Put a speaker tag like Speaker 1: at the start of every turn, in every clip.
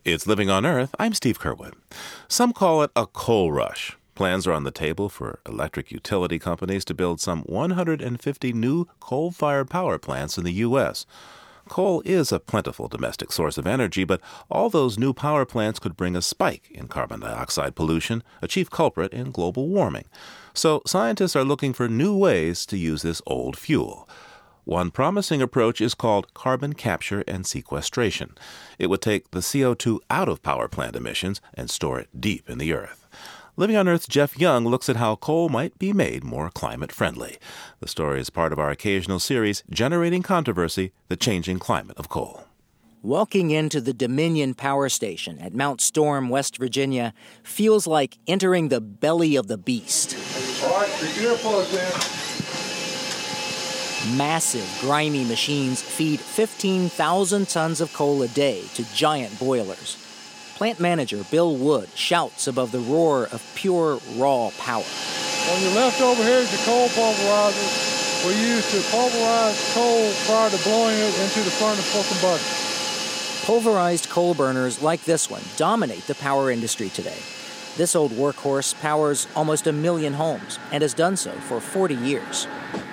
Speaker 1: It's Living on Earth. I'm Steve Curwood. Some call it a coal rush. Plans are on the table for electric utility companies to build some 150 new coal-fired power plants in the U.S. Coal is a plentiful domestic source of energy, but all those new power plants could bring a spike in carbon dioxide pollution, a chief culprit in global warming. So scientists are looking for new ways to use this old fuel. One promising approach is called carbon capture and sequestration. It would take the CO2 out of power plant emissions and store it deep in the earth. Living on Earth's Jeff Young looks at how coal might be made more climate-friendly. The story is part of our occasional series, Generating Controversy, The Changing Climate of Coal.
Speaker 2: Walking into the Dominion Power Station at Mount Storm, West Virginia, feels like entering the belly of the beast.
Speaker 3: All right, keep your earplugs in.
Speaker 2: Massive, grimy machines feed 15,000 tons of coal a day to giant boilers. Plant manager Bill Wood shouts above the roar of pure, raw power.
Speaker 3: On your left over here is your coal pulverizer. We use to pulverize coal prior to blowing it into the furnace for combustion.
Speaker 2: Pulverized coal burners like this one dominate the power industry today. This old workhorse powers almost 1 million homes and has done so for 40 years.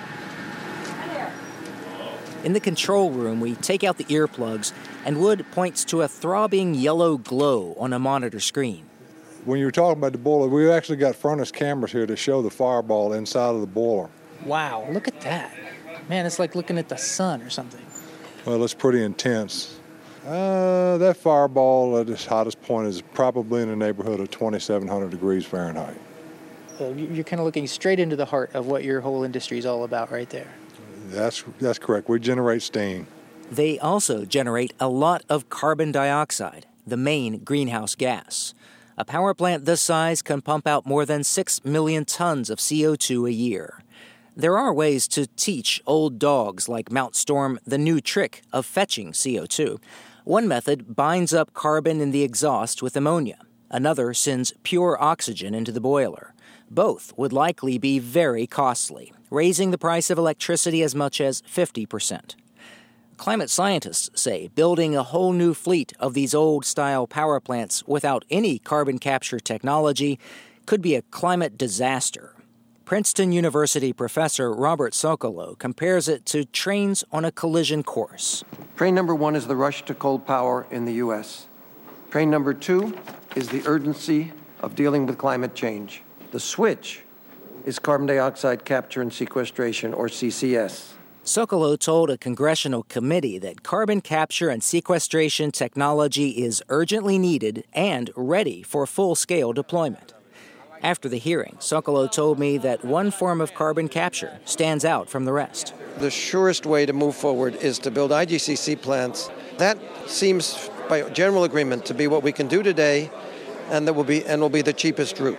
Speaker 2: In the control room, we take out the earplugs, and Wood points to a throbbing yellow glow on a monitor screen.
Speaker 3: When you were talking about the boiler, we actually got furnace cameras here to show the fireball inside of the boiler.
Speaker 4: Wow, look at that. Man, it's like looking at the sun or something.
Speaker 3: Well, it's pretty intense. That fireball at its hottest point is probably in the neighborhood of 2,700 degrees Fahrenheit.
Speaker 4: You're kind of looking straight into the heart of what your whole industry is all about right there.
Speaker 3: That's correct. We generate steam.
Speaker 2: They also generate a lot of carbon dioxide, the main greenhouse gas. A power plant this size can pump out more than 6 million tons of CO2 a year. There are ways to teach old dogs like Mount Storm the new trick of fetching CO2. One method binds up carbon in the exhaust with ammonia. Another sends pure oxygen into the boiler. Both would likely be very costly, raising the price of electricity as much as 50%. Climate scientists say building a whole new fleet of these old-style power plants without any carbon capture technology could be a climate disaster. Princeton University professor Robert Socolow compares it to trains on a collision course.
Speaker 5: Train number 1 is the rush to coal power in the U.S. Train number 2 is the urgency of dealing with climate change. The switch is carbon dioxide capture and sequestration, or CCS.
Speaker 2: Socolow told a congressional committee that carbon capture and sequestration technology is urgently needed and ready for full-scale deployment. After the hearing, Socolow told me that one form of carbon capture stands out from the rest.
Speaker 5: The surest way to move forward is to build IGCC plants. That seems, by general agreement, to be what we can do today, and will be the cheapest route.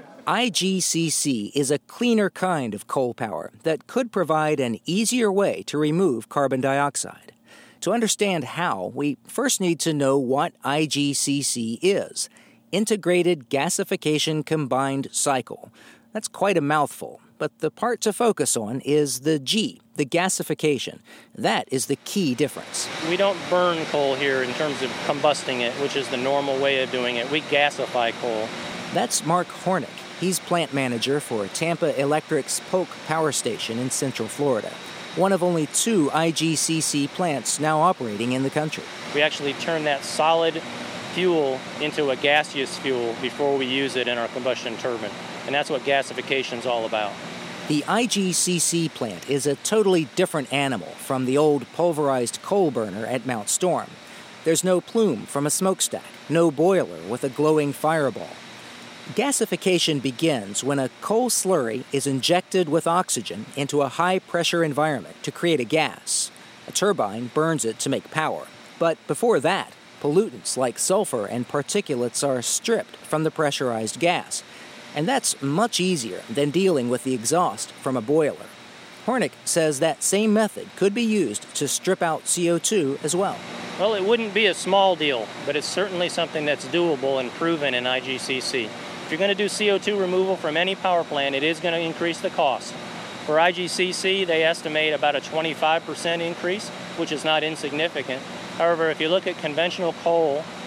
Speaker 2: IGCC is a cleaner kind of coal power that could provide an easier way to remove carbon dioxide. To understand how, we first need to know what IGCC is: Integrated Gasification Combined Cycle. That's quite a mouthful, but the part to focus on is the G, the gasification. That is the key difference.
Speaker 6: We don't burn coal here in terms of combusting it, which is the normal way of doing it. We gasify coal.
Speaker 2: That's Mark Hornick. He's plant manager for Tampa Electric's Polk Power Station in Central Florida, one of only 2 IGCC plants now operating in the country.
Speaker 6: We actually turn that solid fuel into a gaseous fuel before we use it in our combustion turbine, and that's what gasification is all about.
Speaker 2: The IGCC plant is a totally different animal from the old pulverized coal burner at Mount Storm. There's no plume from a smokestack, no boiler with a glowing fireball. Gasification begins when a coal slurry is injected with oxygen into a high-pressure environment to create a gas. A turbine burns it to make power. But before that, pollutants like sulfur and particulates are stripped from the pressurized gas. And that's much easier than dealing with the exhaust from a boiler. Hornick says that same method could be used to strip out CO2 as well.
Speaker 6: Well, it wouldn't be a small deal, but it's certainly something that's doable and proven in IGCC. If you're going to do CO2 removal from any power plant, it is going to increase the cost. For IGCC, they estimate about a 25% increase, which is not insignificant. However, if you look at conventional coal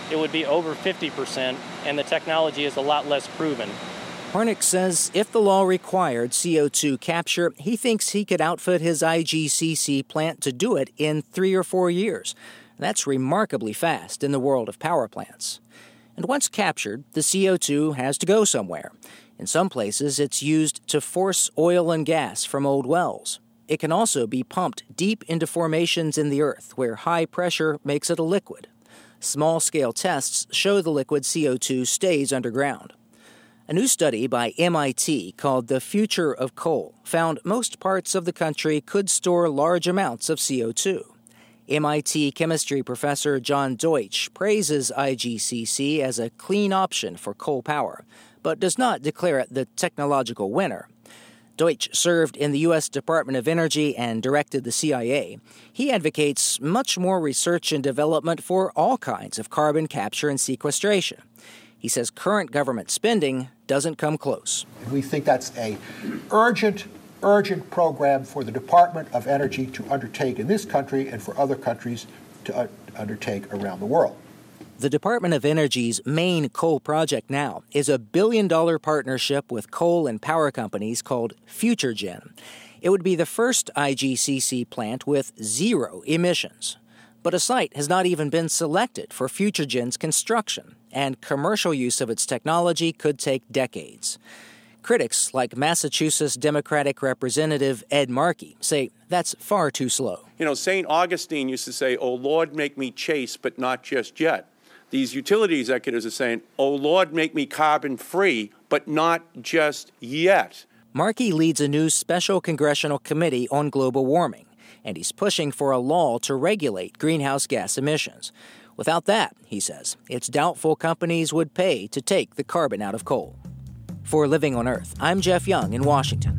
Speaker 6: it would be over 50%, and the technology is a lot less proven.
Speaker 2: Harnack says if the law required CO2 capture, he thinks he could outfit his IGCC plant to do it in 3 or 4 years. That's remarkably fast in the world of power plants. And once captured, the CO2 has to go somewhere. In some places, it's used to force oil and gas from old wells. It can also be pumped deep into formations in the earth where high pressure makes it a liquid. Small-scale tests show the liquid CO2 stays underground. A new study by MIT called The Future of Coal found most parts of the country could store large amounts of CO2. MIT chemistry professor John Deutsch praises IGCC as a clean option for coal power, but does not declare it the technological winner. Deutsch served in the U.S. Department of Energy and directed the CIA. He advocates much more research and development for all kinds of carbon capture and sequestration. He says current government spending doesn't come close.
Speaker 7: We think that's an urgent program for the Department of Energy to undertake in this country and for other countries to undertake around the world.
Speaker 2: The Department of Energy's main coal project now is a $1 billion partnership with coal and power companies called FutureGen. It would be the first IGCC plant with 0 emissions. But a site has not even been selected for FutureGen's construction, and commercial use of its technology could take decades. Critics like Massachusetts Democratic Representative Ed Markey say that's far too slow.
Speaker 8: You know, St. Augustine used to say, "Oh, Lord, make me chaste, but not just yet." These utility executives are saying, "Oh, Lord, make me carbon-free, but not just yet."
Speaker 2: Markey leads a new special congressional committee on global warming, and he's pushing for a law to regulate greenhouse gas emissions. Without that, he says, it's doubtful companies would pay to take the carbon out of coal. For Living on Earth, I'm Jeff Young in Washington.